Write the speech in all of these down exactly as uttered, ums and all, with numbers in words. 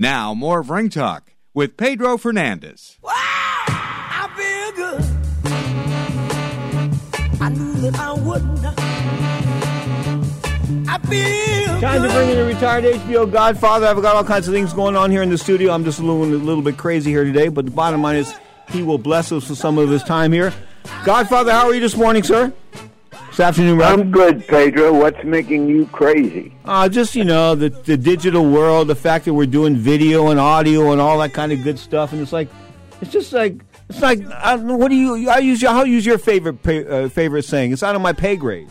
Now, more of Ring Talk with Pedro Fernandez. Wow, I feel good. I knew that I wouldn't. I feel Time good. to bring in a retired H B O Godfather. I've got all kinds of things going on here in the studio. I'm just a little, a little bit crazy here today, but the bottom line is he will bless us with some of his time here. Godfather, how are you this morning, sir? This afternoon, right? I'm good, Pedro. What's making you crazy? Uh, just, you know, the the digital world, the fact that we're doing video and audio and all that kind of good stuff. And it's like, it's just like, it's like, I don't know, what do you, I use your, I'll use your favorite, pay, uh, favorite saying. It's out of my pay grade.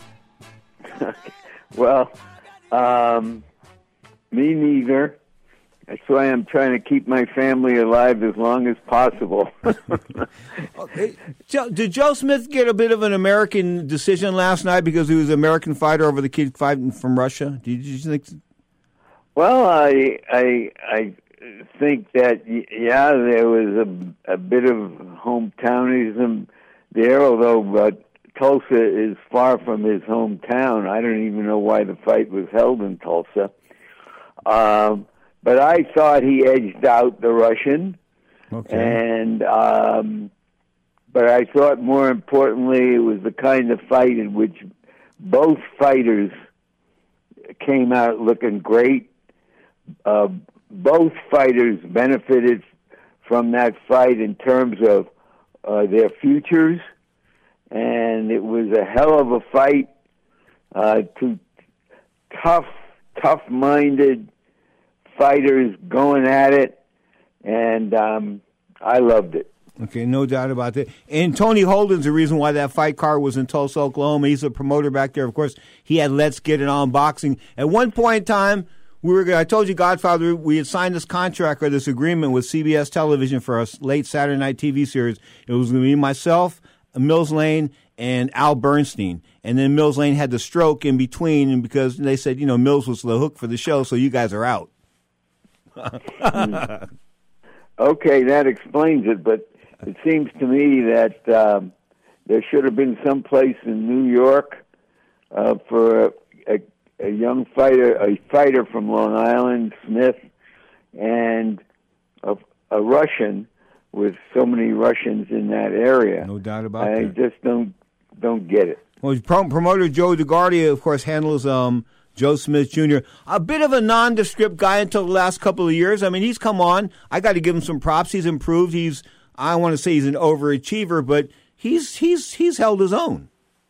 Well, um, me neither. That's why I'm trying to keep my family alive as long as possible. Okay. Joe, did Joe Smith get a bit of an American decision last night because he was an American fighter over the kid fighting from Russia? Did you think? Well, I I I think that yeah, there was a a bit of hometownism there, although uh, Tulsa is far from his hometown. I don't even know why the fight was held in Tulsa. Um, but I thought he edged out the Russian. Okay. And um, but I thought more importantly it was the kind of fight in which both fighters came out looking great. Uh, both fighters benefited from that fight in terms of uh, their futures, and it was a hell of a fight. Uh, two tough, tough-minded fighters going at it. And um, I loved it. Okay, no doubt about that. And Tony Holden's the reason why that fight card was in Tulsa, Oklahoma. He's a promoter back there. Of course, he had Let's Get It On Boxing. At one point in time, we were. I told you, Godfather, we had signed this contract or this agreement with C B S Television for a late Saturday night T V series. It was going to be myself, Mills Lane, and Al Bernstein. And then Mills Lane had the stroke in between, and because they said, you know, Mills was the hook for the show, so you guys are out. mm. Okay, that explains it, but it seems to me that um, there should have been some place in New York uh, for a, a, a young fighter, a fighter from Long Island, Smith, and a, a Russian, with so many Russians in that area. No doubt about I that. I just don't don't get it. Well, prom- promoter Joe DeGuardia, of course, handles um, Joe Smith Junior A bit of a nondescript guy until the last couple of years. I mean, he's come on. I got to give him some props. He's improved. He's, I want to say he's an overachiever, but he's he's he's held his own.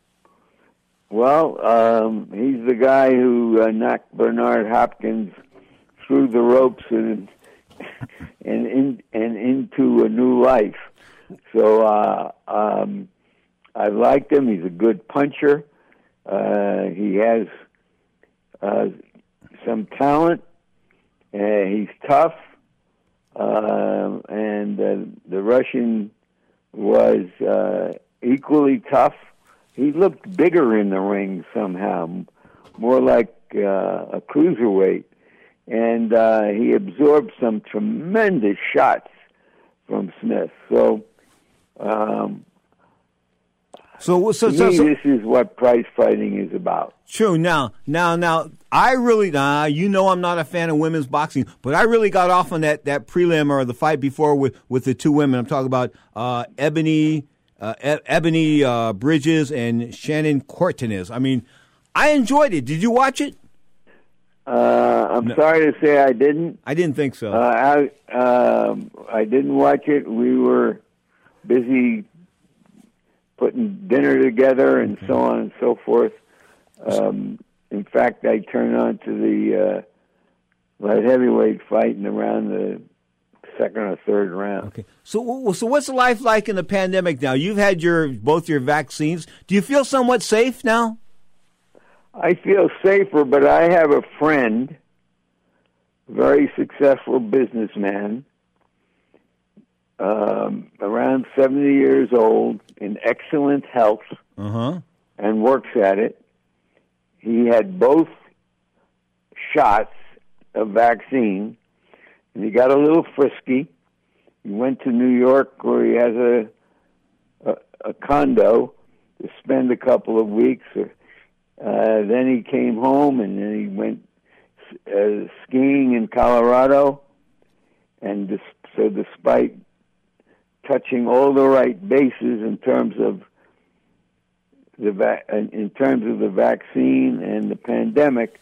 Well, um, he's the guy who uh, knocked Bernard Hopkins through the ropes and and in and into a new life. So uh, um, I liked him. He's a good puncher. Uh, he has uh, some talent. Uh, he's tough. Uh, and uh, the Russian was uh, equally tough. He looked bigger in the ring somehow, more like uh, a cruiserweight. And uh, he absorbed some tremendous shots from Smith. So, um, so, so, to so, me, so this is what prize fighting is about. True. Now, now, now, I really, uh, you know, I'm not a fan of women's boxing, but I really got off on that, that prelim or the fight before with, with the two women. I'm talking about uh, Ebony, uh, e- Ebony uh, Bridges and Shannon Cortinez. I mean, I enjoyed it. Did you watch it? Uh, I'm No. sorry to say I didn't. I didn't think so. Uh, I um, I didn't watch it. We were busy putting dinner together and so on and so forth. Um, in fact, I turned on to the uh, light heavyweight fight in around the second or third round. Okay. So, so what's life like in the pandemic now? You've had your both your vaccines. Do you feel somewhat safe now? I feel safer, but I have a friend, very successful businessman, um, around seventy years old, in excellent health, Uh-huh. and works at it. He had both shots of vaccine, and he got a little frisky. He went to New York, where he has a a, a condo, to spend a couple of weeks. Uh, then he came home, and then he went uh, skiing in Colorado, and dis- so despite touching all the right bases in terms of the va- in terms of the vaccine and the pandemic,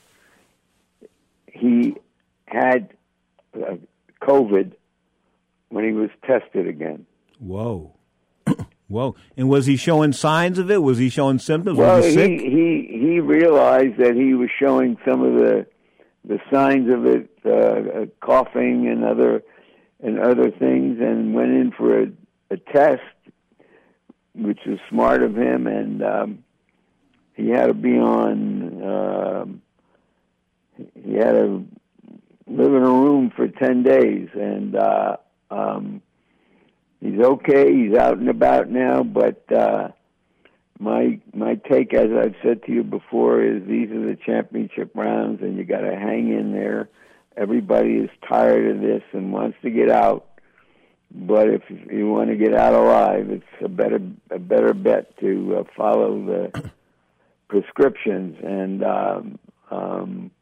he had uh, COVID when he was tested again. Whoa. Whoa. And was he showing signs of it? Was he showing symptoms? Well, was he sick? he, he he realized that he was showing some of the the signs of it, uh, coughing and other and other things, and went in for a, a test, which was smart of him, and um, he had to be on. Um, he had to live in a room for ten days, and uh, um, he's okay. He's out and about now, but uh, my my take, as I've said to you before, is these are the championship rounds, and you got to hang in there. Everybody is tired of this and wants to get out, but if you want to get out alive, it's a better a better bet to uh, follow the prescriptions and um, um,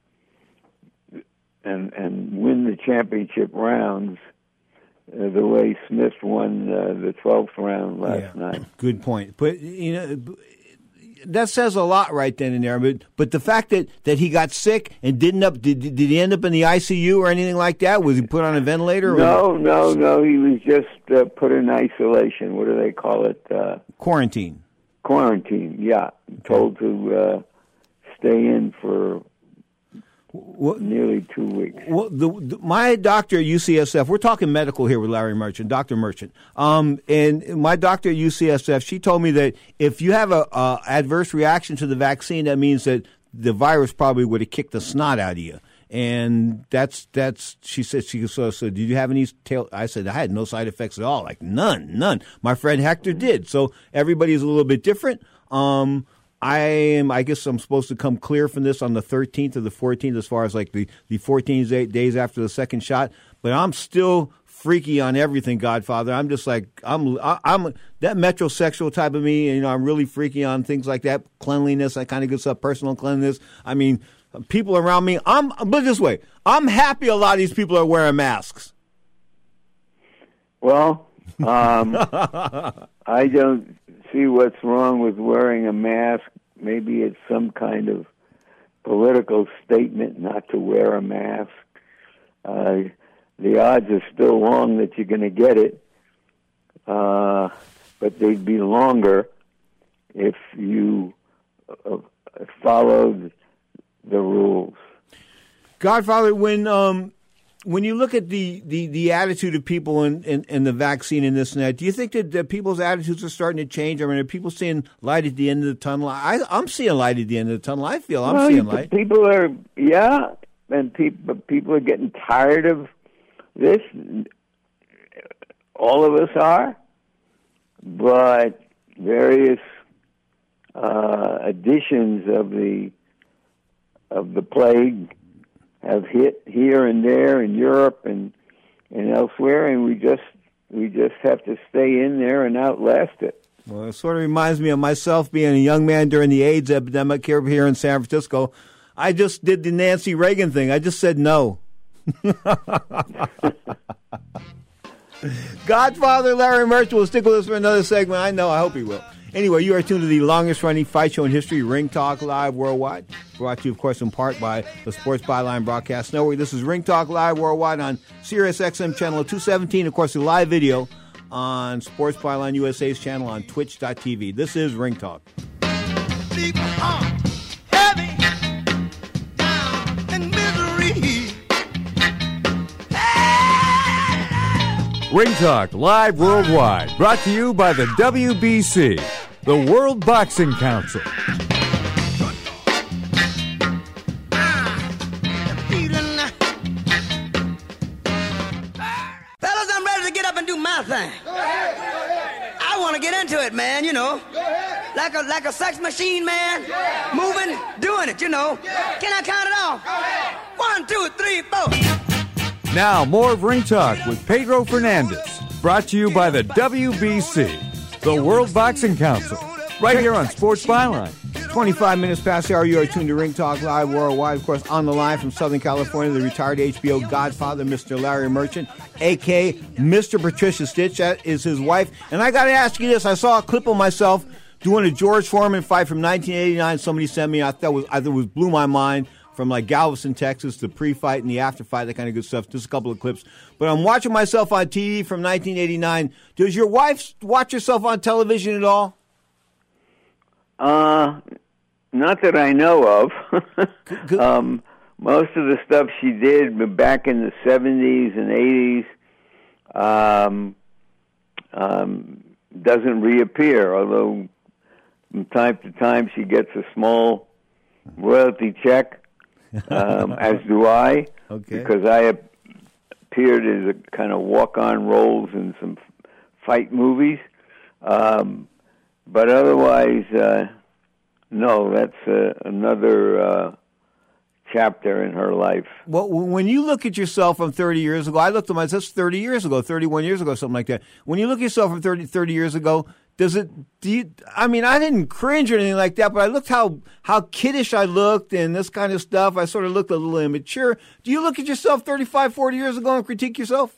and and win the championship rounds. Uh, the way Smith won uh, the twelfth round last yeah. night. Good point. But, you know, that says a lot right then and there. But but the fact that, that he got sick and didn't up did did he end up in the I C U or anything like that? Was he put on a ventilator? No, or? no, no. He was just uh, put in isolation. What do they call it? Uh, Quarantine. Quarantine. Yeah, okay. Told to uh, stay in for. What? Nearly two weeks. Well, the, the, my doctor at U C S F, we're talking medical here with Larry Merchant, Doctor Merchant. Um, and my doctor at U C S F, she told me that if you have a, a adverse reaction to the vaccine, that means that the virus probably would have kicked the snot out of you. And that's that's. She said she so. So did you have any tail? I said I had no side effects at all, like none, none. My friend Hector did. So everybody's a little bit different. Um, I am. I guess I'm supposed to come clear from this on the thirteenth or the fourteenth, as far as like the the fourteen days after the second shot. But I'm still freaky on everything, Godfather. I'm just like I'm. I'm that metrosexual type of me. You know, I'm really freaky on things like that. Cleanliness. I kind of get up personal cleanliness. I mean, people around me. I'm. But this way, I'm happy. A lot of these people are wearing masks. Well, um, I don't see what's wrong with wearing a mask. Maybe it's some kind of political statement not to wear a mask. Uh, the odds are still long that you're going to get it, uh, but they'd be longer if you uh, followed the rules. Godfather, when um, when you look at the, the, the attitude of people and in, in, in the vaccine and this and that, do you think that, that people's attitudes are starting to change? I mean, are people seeing light at the end of the tunnel? I, I'm seeing light at the end of the tunnel. I feel I'm well, seeing light. People are, yeah, and people people are getting tired of this. All of us are, but various uh, editions of the of the plague have hit here and there in Europe and and elsewhere, and we just we just have to stay in there and outlast it. Well, it sort of reminds me of myself being a young man during the AIDS epidemic here here in San Francisco. I just did the Nancy Reagan thing. I just said no. Godfather Larry Merchant will stick with us for another segment. I know. I hope he will. Anyway, you are tuned to the longest-running fight show in history, Ring Talk Live Worldwide. Brought to you, of course, in part by the Sports Byline Broadcast Network. This is Ring Talk Live Worldwide on Sirius X M Channel two seventeen. Of course, the live video on Sports Byline U S A's channel on Twitch dot T V. This is Ring Talk. People are heavy down in misery. Ring Talk Live Worldwide, brought to you by the W B C, the World Boxing Council. Fellas, I'm ready to get up and do my thing. Go ahead, go ahead. I want to get into it, man, you know. Go ahead. Like a like a sex machine, man. Yeah. Moving, doing it, you know. Yeah. Can I count it off? Go ahead. One, two, three, four. Now, more of Ring Talk with Pedro Fernandez, brought to you by the W B C, the World Boxing Council, right here on Sports Byline, twenty-five minutes past the hour. You are tuned to Ring Talk Live worldwide. Of course, on the line from Southern California, the retired H B O Godfather, Mister Larry Merchant, a k a. Mister Patricia Stitch. That is his wife. And I got to ask you this. I saw a clip of myself doing a George Foreman fight from nineteen eighty-nine. Somebody sent me. I thought it was, I thought it was blew my mind. From like Galveston, Texas, the pre-fight and the after-fight, that kind of good stuff. Just a couple of clips. But I'm watching myself on T V from nineteen eighty-nine. Does your wife watch herself on television at all? Uh, not that I know of. um, most of the stuff she did back in the seventies and eighties um, um, doesn't reappear, although from time to time she gets a small royalty check. um, as do I, okay. because I appeared as a kind of walk-on roles in some fight movies. Um, but otherwise, uh, no, that's uh, another uh, chapter in her life. Well, when you look at yourself from thirty years ago, I looked at myself, that's thirty years ago, thirty-one years ago, something like that. When you look at yourself from thirty, thirty years ago, does it, do you, I mean, I didn't cringe or anything like that, but I looked how, how kiddish I looked and this kind of stuff. I sort of looked a little immature. Do you look at yourself thirty-five, forty years ago and critique yourself?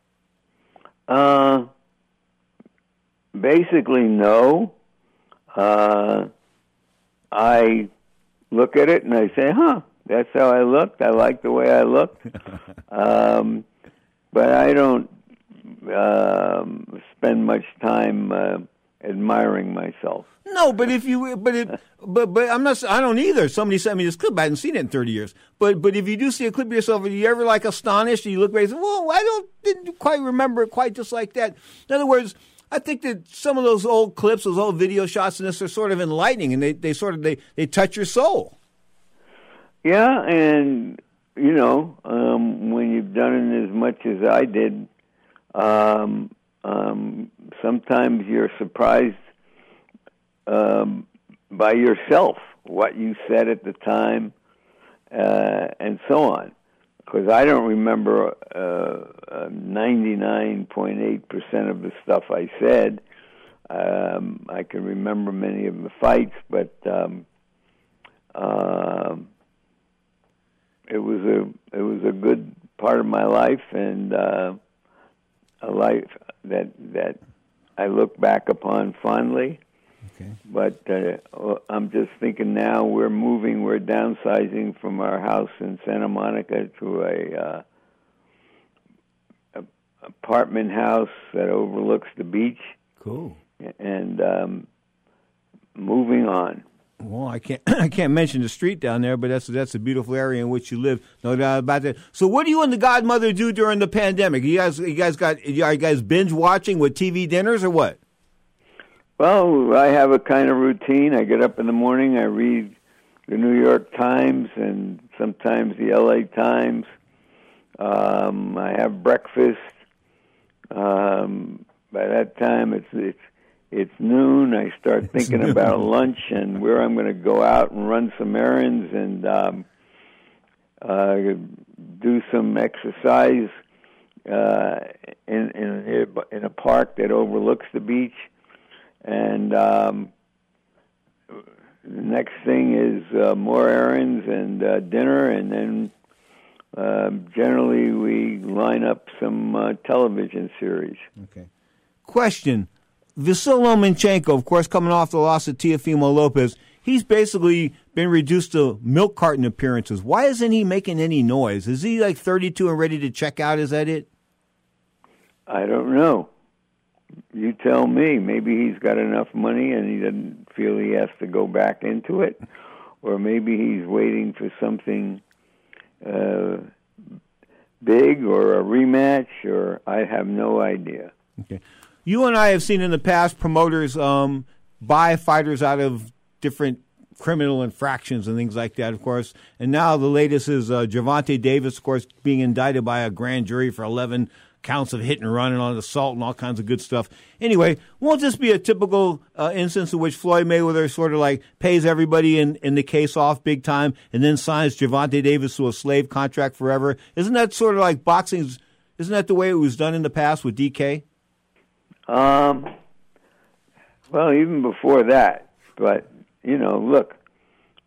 Uh, basically, no. Uh, I look at it and I say, huh, that's how I looked. I like the way I looked. um, but I don't um, spend much time uh, admiring myself. No, but if you, but it, but but I'm not. I don't either. Somebody sent me this clip. I hadn't seen it in thirty years. But but if you do see a clip of yourself, are you ever like astonished? And you look back and say, "Well, I don't didn't quite remember it quite just like that." In other words, I think that some of those old clips, those old video shots, and this are sort of enlightening, and they, they sort of they, they touch your soul. Yeah, and you know, um, when you've done it as much as I did, um, um, sometimes you're surprised um, by yourself, what you said at the time, uh, and so on. Because I don't remember uh, uh, ninety-nine point eight percent of the stuff I said. Um, I can remember many of the fights, but um, uh, it was a it was a good part of my life, and uh, a life that that I look back upon fondly. Okay. But uh, I'm just thinking now we're moving, we're downsizing from our house in Santa Monica to a, uh, a apartment house that overlooks the beach. Cool. And um, moving on. Well, I can't I can't mention the street down there, but that's that's a beautiful area in which you live. No doubt about that. So, what do you and the godmother do during the pandemic? You guys, you guys got, are you guys binge watching with T V dinners or what? Well, I have a kind of routine. I get up in the morning, I read the New York Times and sometimes the L A Times. Um, I have breakfast. Um, by that time, it's it's it's noon. I start thinking about lunch and where I'm going to go out and run some errands and um, uh, do some exercise uh, in in in a park that overlooks the beach. And um, the next thing is uh, more errands and uh, dinner, and then uh, generally we line up some uh, television series. Okay. Question. Vasyl Lomachenko, of course, coming off the loss of Teofimo Lopez, he's basically been reduced to milk carton appearances. Why isn't he making any noise? Is he like thirty-two and ready to check out? Is that it? I don't know. You tell me. Maybe he's got enough money and he doesn't feel he has to go back into it. Or maybe he's waiting for something uh, big or a rematch, or I have no idea. Okay. You and I have seen in the past promoters um, buy fighters out of different criminal infractions and things like that, of course. And now the latest is uh, Gervonta Davis, of course, being indicted by a grand jury for eleven counts of hit and run and on assault and all kinds of good stuff. Anyway, won't this be a typical uh, instance in which Floyd Mayweather sort of like pays everybody in, in the case off big time and then signs Gervonta Davis to a slave contract forever? Isn't that sort of like boxing's, isn't that the way it was done in the past with D K? Um, well, even before that. But, you know, look,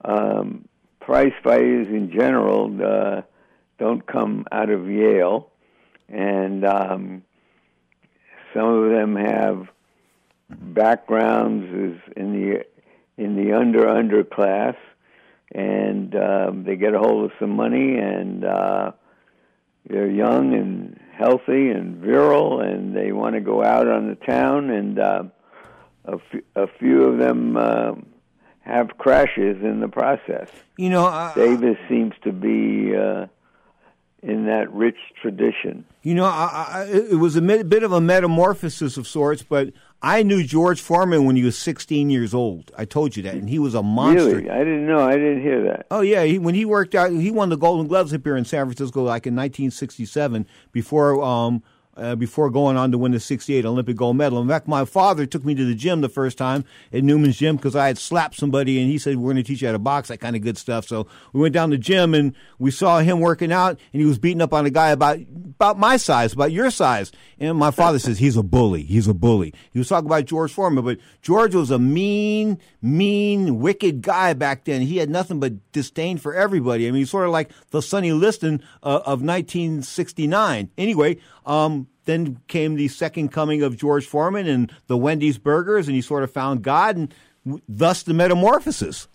um, prize fighters in general uh, don't come out of Yale, and um, some of them have backgrounds as in the in the under under class, and um, they get a hold of some money, and uh, they're young and healthy and virile, and they want to go out on the town, and uh, a, f- a few of them uh, have crashes in the process. You know, uh, Davis seems to be uh, in that rich tradition. You know, I, I, it was a bit of a metamorphosis of sorts, but I knew George Foreman when he was sixteen years old. I told you that, and he was a monster. Really? I didn't know. I didn't hear that. Oh, yeah. He, when he worked out, he won the Golden Gloves up here in San Francisco like in nineteen sixty-seven before um, uh, before going on to win the sixty-eight Olympic gold medal. In fact, my father took me to the gym the first time at Newman's Gym because I had slapped somebody, and he said, we're going to teach you how to box, that kind of good stuff. So we went down to the gym, and we saw him working out, and he was beating up on a guy about about my size, about your size. And my father says, he's a bully. He's a bully. He was talking about George Foreman, but George was a mean, mean, wicked guy back then. He had nothing but disdain for everybody. I mean, he's sort of like the Sonny Liston uh, of nineteen sixty-nine. Anyway, um, then came the second coming of George Foreman and the Wendy's Burgers, and he sort of found God, and w- thus the metamorphosis.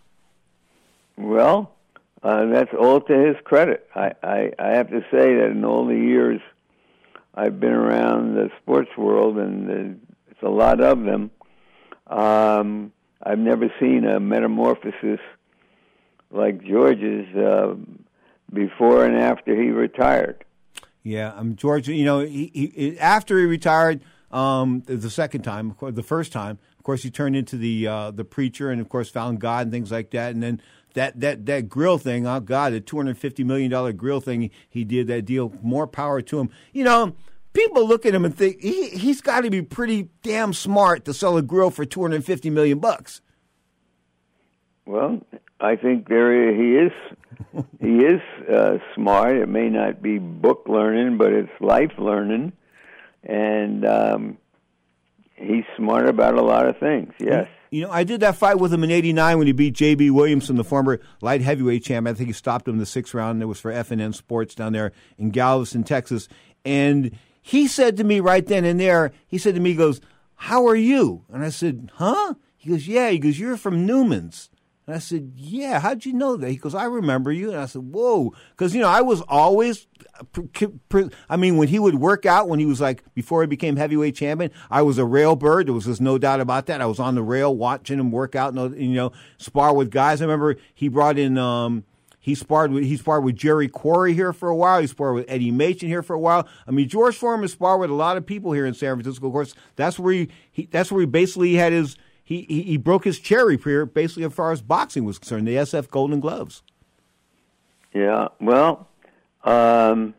Well, uh, that's all to his credit. I, I, I have to say that in all the years I've been around the sports world, and uh, it's a lot of them, um, I've never seen a metamorphosis like George's uh, before and after he retired. Yeah, um, George, you know, he, he, after he retired um, the second time, of course, the first time, of course, he turned into the uh, the preacher and, of course, found God and things like that. And then that that, that grill thing, oh, God, the two hundred fifty million dollars grill thing he did, that deal, more power to him. You know, people look at him and think he, he's got to be pretty damn smart to sell a grill for two hundred fifty million bucks. Well, I think there he is. He is uh, smart. It may not be book learning, but it's life learning, and um, he's smart about a lot of things. Yes. You know, I did that fight with him in eighty-nine when he beat J B. Williamson, the former light heavyweight champ. I think he stopped him in the sixth round, and it was for F N N Sports down there in Galveston, Texas. And he said to me right then and there, he said to me, he goes, "How are you?" And I said, "Huh?" He goes, "Yeah." He goes, "You're from Newman's." And I said, "Yeah, how'd you know that?" He goes, "I remember you." And I said, "Whoa." Because, you know, I was always, I mean, when he would work out, when he was like, before he became heavyweight champion, I was a rail bird. There was just no doubt about that. I was on the rail watching him work out and, you know, spar with guys. I remember he brought in, um, he sparred with, he sparred with Jerry Quarry here for a while. He sparred with Eddie Machen here for a while. I mean, George Foreman sparred with a lot of people here in San Francisco. Of course, that's where he, he that's where he basically had his, He, he he broke his cherry here, basically, as far as boxing was concerned, the S F Golden Gloves. Yeah, well, um,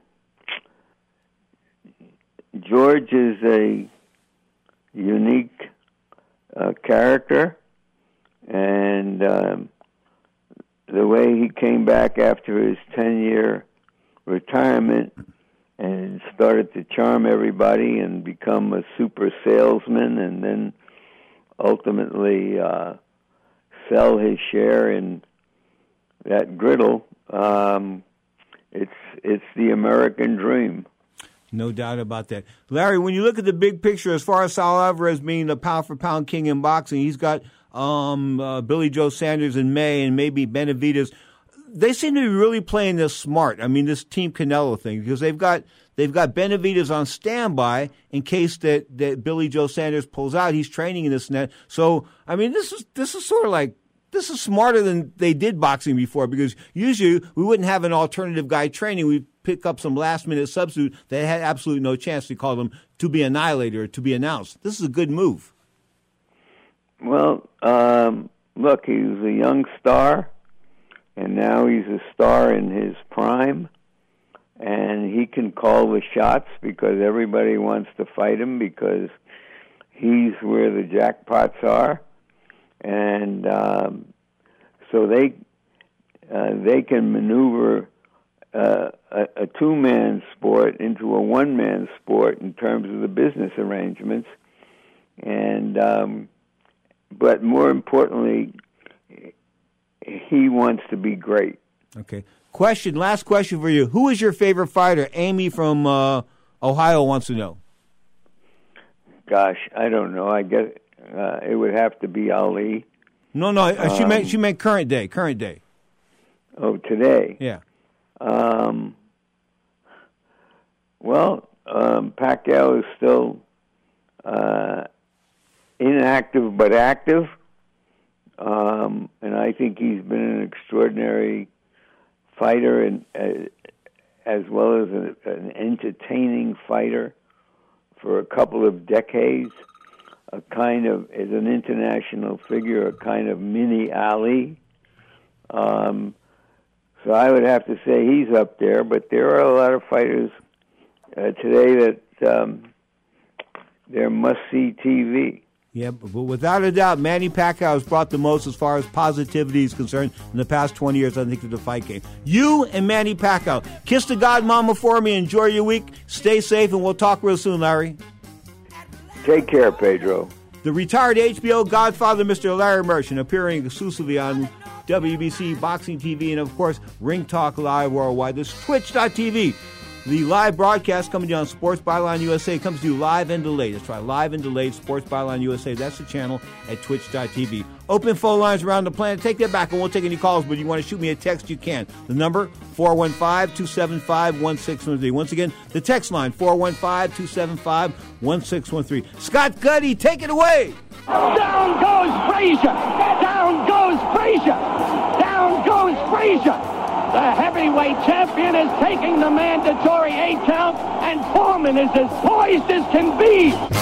George is a unique uh, character, and um, the way he came back after his ten-year retirement and started to charm everybody and become a super salesman, and then ultimately uh, sell his share in that griddle. Um, it's it's the American dream. No doubt about that. Larry, when you look at the big picture, as far as Sal Alvarez being the pound-for-pound king in boxing, he's got um, uh, Billy Joe Sanders in May and maybe Benavidez. They seem to be really playing this smart. I mean, this Team Canelo thing, because they've got they've got Benavidez on standby in case that, that Billy Joe Sanders pulls out. He's training in this net. So, I mean, this is this is sort of like, this is smarter than they did boxing before, because usually we wouldn't have an alternative guy training. We'd pick up some last-minute substitute that had absolutely no chance. To call them to be annihilated or to be announced. This is a good move. Well, um, look, he was a young star, and now he's a star in his prime, and he can call the shots because everybody wants to fight him because he's where the jackpots are. And um, so they uh, they can maneuver uh, a, a two-man sport into a one-man sport in terms of the business arrangements. And um, but more importantly, he wants to be great. Okay. Question, last question for you. Who is your favorite fighter? Amy from uh, Ohio wants to know. Gosh, I don't know. I guess uh, it would have to be Ali. No, no, uh, she um, meant she meant current day, current day. Oh, today? Yeah. Um, well, um, Pacquiao is still uh, inactive but active, um, and I think he's been an extraordinary fighter and uh, as well as a, an entertaining fighter for a couple of decades. A kind of, as an international figure, a kind of mini Ali. Um, so I would have to say he's up there, but there are a lot of fighters uh, today that um, they're must-see T V. Yeah, but without a doubt, Manny Pacquiao has brought the most as far as positivity is concerned in the past twenty years, I think, to the fight game. You and Manny Pacquiao. Kiss the God Mama for me. Enjoy your week. Stay safe, and we'll talk real soon, Larry. Take care, Pedro. The retired H B O Godfather, Mister Larry Merchant, appearing exclusively on W B C Boxing T V and, of course, Ring Talk Live Worldwide. This is Twitch dot T V. The live broadcast coming to you on Sports Byline U S A comes to you live and delayed. That's right, live and delayed, Sports Byline U S A. That's the channel at Twitch dot T V. Open phone lines around the planet. Take that back. I won't take any calls, but if you want to shoot me a text, you can. The number, four one five, two seven five, one six one three. Once again, the text line, four one five, two seven five, one six one three. Scott Gutty, take it away. Down goes Frazier. Down goes Frazier. Down goes Frazier. The heavyweight champion is taking the mandatory eight count, and Foreman is as poised as can be.